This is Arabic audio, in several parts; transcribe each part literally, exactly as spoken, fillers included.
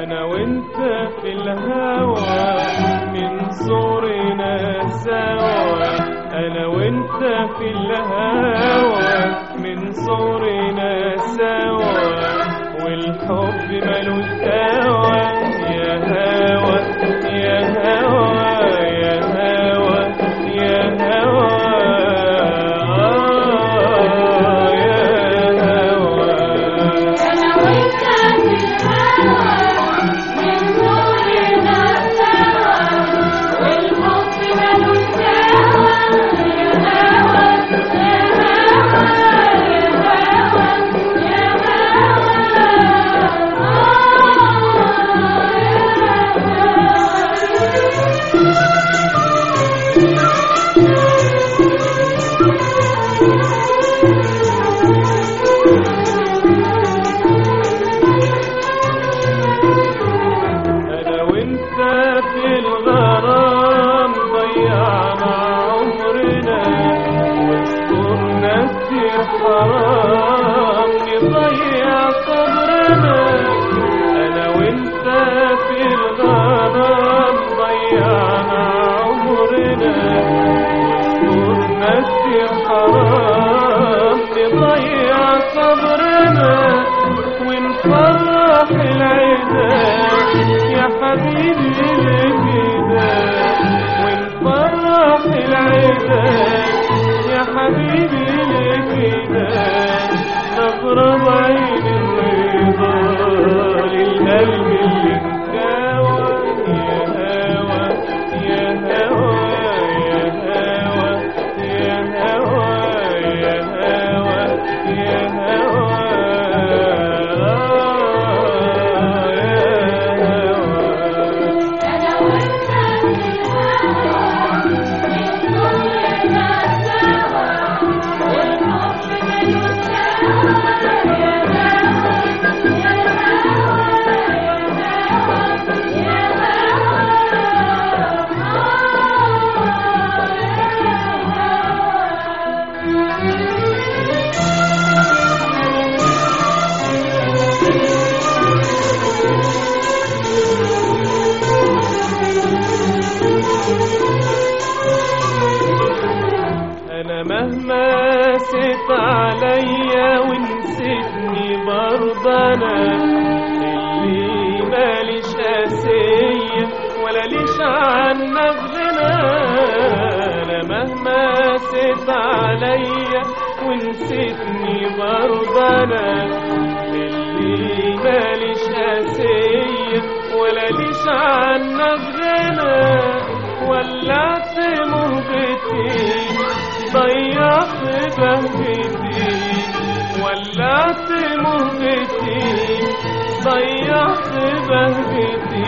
أنا وأنت في الهوى من صغرنا سوا، أنا وأنت في الهوى من صغرنا سوا، والحب ملوش دوا. يا هوى يا هوى يا هوى يا هوى حرام نضيع صبرنا. أنا وأنت في الغرام ضيعنا عمرنا، واذكرنا كتير حرام نضيع صبرنا، ونفرح العداء يا حبيبي لكده، ونفرح العداء يا حبيبي لكده، نضرب عين الرضا للقلب اللي انكوى. يا هوى يا هوى يا هوى يا هوى يا هوى يا هوى مهما ست عليا ونسيتني برضانا، اللي ماليش قاسية ولا ليش عنك غنى. أنا مهما ست عليا ونسيتني برضانا، اللي ماليش قاسية ولا ليش عنك غنى. ولعت موجتي ضيعت بهجتي، ولعت موجتي ضيعت بهجتي،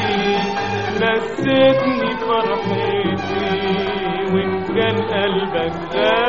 نسيتني فرحتي وإن كان قلبك غالي.